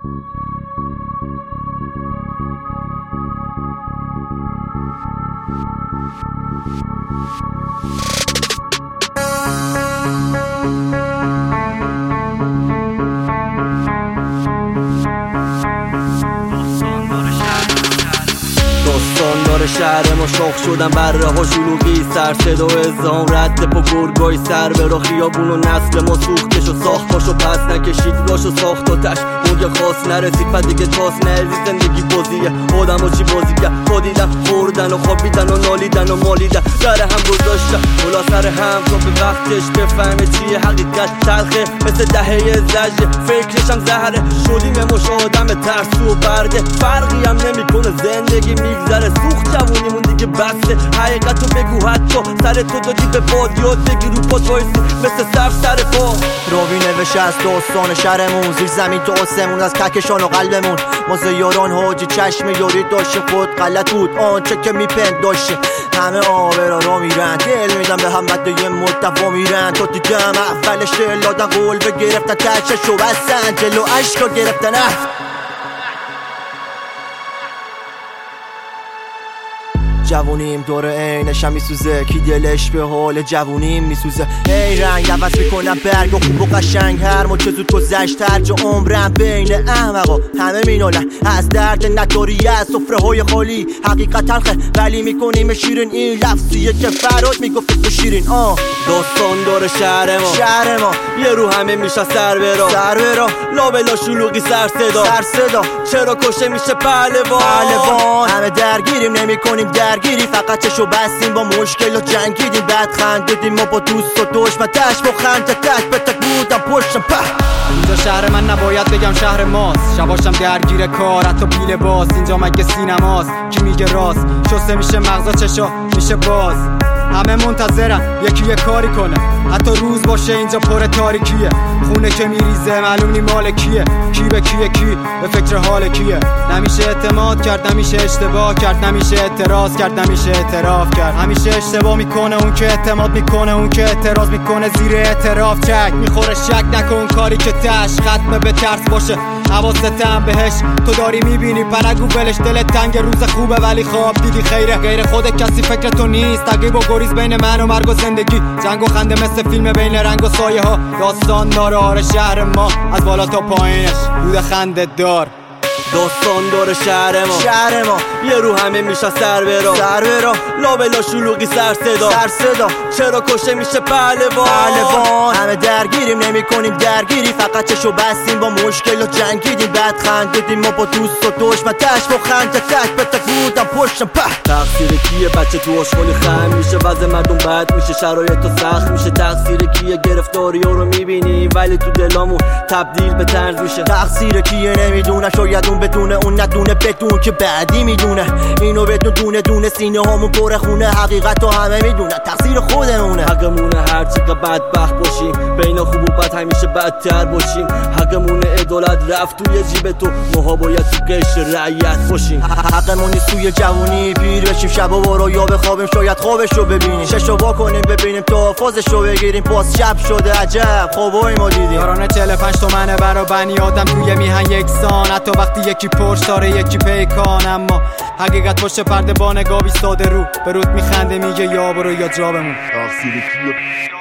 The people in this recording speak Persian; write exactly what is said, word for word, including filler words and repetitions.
داستان داره شهر ما شاخ شدن بره ها شلوغی سر صدا و ازام رد پا گرگای سر برا خیابون و نسل ما سوختش و ساخت پاشو پس نکشید راش و ساختاتش موج خاص نرسید پس دیگه تاس نرزید زندگی بازیه آدم ها چی بازی کرد خودیدن خوردن و خوابیدن و نالیدن و مالیدن در هم گذاشتن اولا سر هم تا به وقتش بفهمه چیه حقیقت تلخه مثل دهه زجه فکرشم زهره شدیم مش آدم ترسو و برده فرقی هم نمی کنه زندگی میگذره سوخت جوونیمون دیگه بسته حقیقتو بگو حتی سر تو دادی به باد یاد بگی رو پات وایسی مثل سر سر پا راوی نوشه از داستان شهرمون زیر زمین تا آسمون از کهکشان و قلبمون ما زیاران حاجی چشم یاری داشته خود غلط بود آنچه که میپند داشته همه آورا را میرن دل میدن به هم بعد یه مدت وا میرن تا دیگه هم اولش دل دادن قول بگرفتن تشش و بستن جلو عشقا گرفتن جوونیم دور عینش هم میسوزه کی دلش به حال جوونیم میسوزه ای رنگ عوض میکنم برگ و خوب و قشنگ هر موچه زود گذشت هر جا عمرم بین احمقا همه مینالن از درد نداری از سفره های خالی حقیقت تلخه ولی میکنیم شیرین این لفظیه که فراد میگفت به شیرین آه داستان داره شهر ما شهر ما یه رو همه میشه سر برا سر برا لابلا شلوغی سر صدا سر صدا چرا کشه میشه پهلوان پهلوان همه درگیریم نمیکنیم درگیری فقط چشو بستیم با مشکل و جنگیدیم بعد خندیدیم ما با دوست و دشمن تش با خنده تک به تک بودم پشتم په اینجا شهر من نباید بگم شهر ماست شباشم درگیر کار حتی بی لباس اینجا مگه سینماست کی میگه راست شسته میشه مغزا چشا میشه باز همه منتظرن یکی یه کاری کنه حتی روز باشه اینجا پر تاریکیه خونه که میریزه معلوم نی مال کیه کی به کیه کی به فکر حال کیه نمیشه اعتماد کرد نمیشه اشتباه کرد نمیشه اعتراض کرد نمیشه اعتراف کرد همیشه اشتباه میکنه اون که اعتماد میکنه اون که اعتراض میکنه زیر اعتراف چک میخوره شک نکن کاری که تش ختمه به ترس باشه حواستم بهش تو داری میبینی پنگو ولش دلت تنگ روز خوبه ولی خواب دیدی خیره غیر خود کسی فکر تو نیست تقیب و گریز بین من و مرگ و زندگی جنگ و خنده مثل فیلم بین رنگ و سایه ها داستان داره آره شهر ما از بالا تا پایینش دود خنده دار داستان داره شهر ما شهر ما یه رو همه میشه سر برا سر برا لابلا شلوغی سر صدا سر صدا چرا کشه میشه پهلوان پهلوان همه درگیریم نمیکنیم درگیری فقط چشو بستیم با مشکل و جنگیدیم بعد خندیدیم ما با دوست و دشمن تش با خنده تک به تک بودم پشتم په تقصیر کیه بچه تو آشغالی خم میشه وضع مردم بد میشه شرایط تو سخت میشه تقصیر کیه گرفتاری ها رو میبینی ولی تو دلامون تبدیل به طنز میشه تقصیر کیه نمیدونه شاید اون بدونه اون ندونه بدون که بعدی میدونه اینو بدون دونه دونه سینه هامون پر خونه حقیقت تو همه میدونه تقصیر خودمونه حقمونه هرچی که بدبخت باشیم بین خوب و بد همیشه بدتر باشیم حقمونه عدالت رفت توی جیب تو ماها باید تو قشر رعیت باشیم حقمونی سوی جوونی پیر بشیم شب و برو یا بخوابیم شاید خوابشو ببینیم ششو وا کنیم ببینیم تا فازشو بگیریم باز شب شده عجب خوابای ما دیدیم یارانه چهل و پنج تومنه برا بنی آدم توی میهن یکسان حتی وقتی یکی پرش داره یکی پیکان اما حقیقت پشت پرده با نگاه بیستاده رو به رود میخنده میگه یا برو یا جا بمون تقصیر کیه